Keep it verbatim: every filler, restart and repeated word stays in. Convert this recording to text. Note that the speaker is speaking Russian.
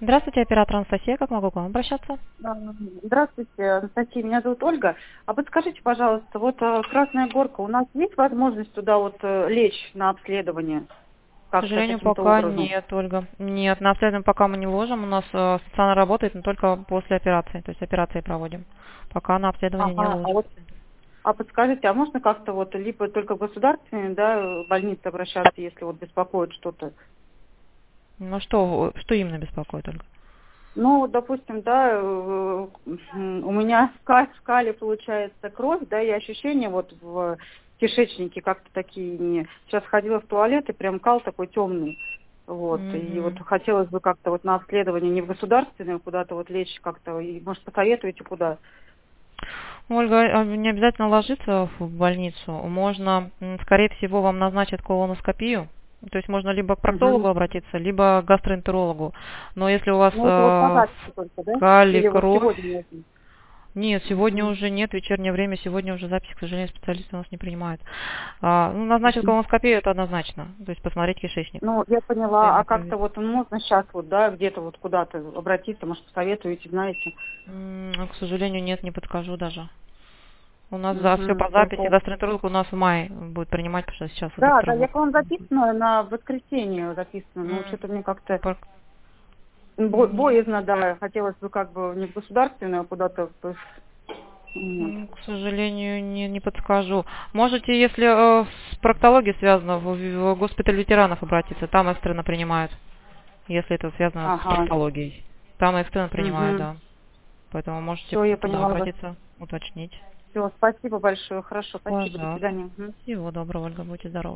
Здравствуйте, оператор Анастасия. Как могу к вам обращаться? А, Здравствуйте, Анастасия, меня зовут Ольга. А подскажите, пожалуйста, вот э, Красная Горка, у нас есть возможность туда вот э, лечь на обследование К как-то сожалению, каким-то пока образом? нет, Ольга. Нет, на обследование пока мы не ложим. У нас э, стационар работает, но только после операции. То есть операции проводим. Пока на обследование не Ага, а ложим. вот, а подскажите, а можно как-то вот либо только в государственные, да, больницы обращаться, если вот беспокоит что-то? Ну что, что именно беспокоит, Ольга? Ну, вот, допустим, да, э, м, у меня в ка- в кале получается кровь, да, и ощущения вот в кишечнике как-то такие не... Сейчас ходила в туалет, и прям кал такой темный. Вот, и вот Мгм. хотелось бы как-то вот на обследование не в государственное, куда-то вот лечь как-то, и, может, посоветуете, куда? Ольга, а не обязательно ложиться в больницу. Можно, м, скорее всего, вам назначат колоноскопию. То есть можно либо к Угу. проктологу обратиться, либо к гастроэнтерологу. Но если у вас Ну, это вот по э, записи только, да? калий, Или вот кровь. сегодня можно? Нет, сегодня Угу. уже нет, вечернее время, сегодня уже запись, к сожалению, специалисты у нас не принимают. А, ну, назначить Угу. колоноскопию, это однозначно, то есть посмотреть кишечник. Ну, я поняла, а Постоянно как-то проверить. вот можно сейчас вот, да, где-то вот куда-то обратиться, может, посоветуете, знаете? М, К сожалению, нет, не подскажу даже. У нас за все Угу. по записи, гастроэнтеролог у нас в мае будет принимать, потому что сейчас вот Да, да, я докторов. к вам записана, на воскресенье записана, но М, что-то мне как-то пор- бо- Нет, боязно, да, хотелось бы как бы не в государственную, а куда-то в... Вот. м, к сожалению, не, не подскажу. Можете, если э, с проктологией связано, в, в госпиталь ветеранов обратиться, там экстренно принимают, если это связано с Ага, проктологией. Там экстренно принимают, угу. да. Поэтому можете Все, я туда поняла вас. обратиться, уточнить. Все, спасибо большое, хорошо, спасибо, до Пожалуйста. свидания. Мгм. Всего доброго, Ольга, будьте здоровы.